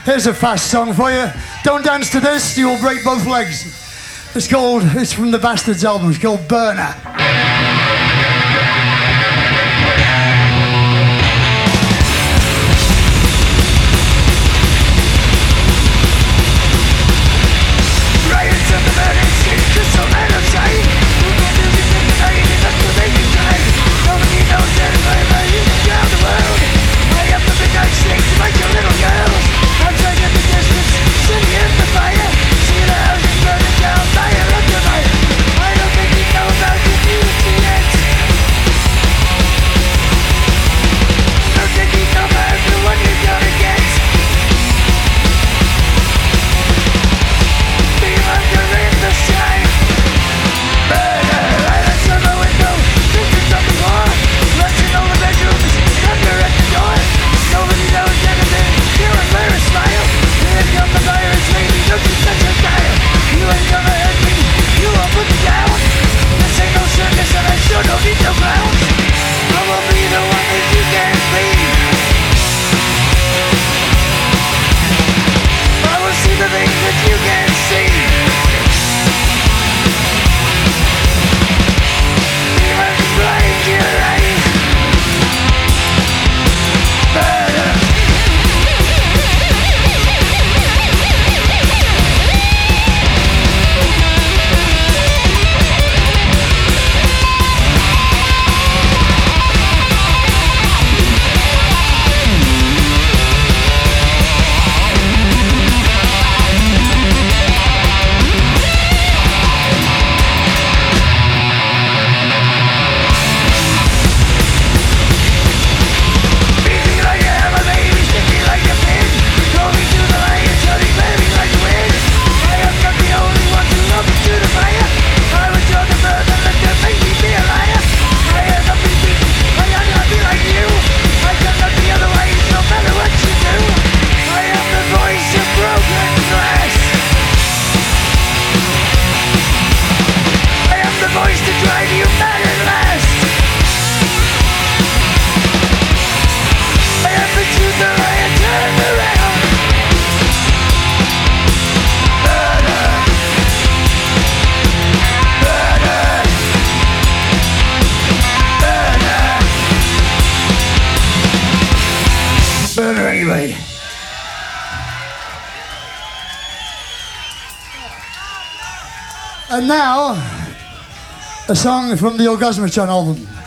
Here's a fast song for you. Don't dance to this, you will break both legs. It's from the Bastards album, it's called Burner. Burner anyway. And now, a song from the Orgasmatron album.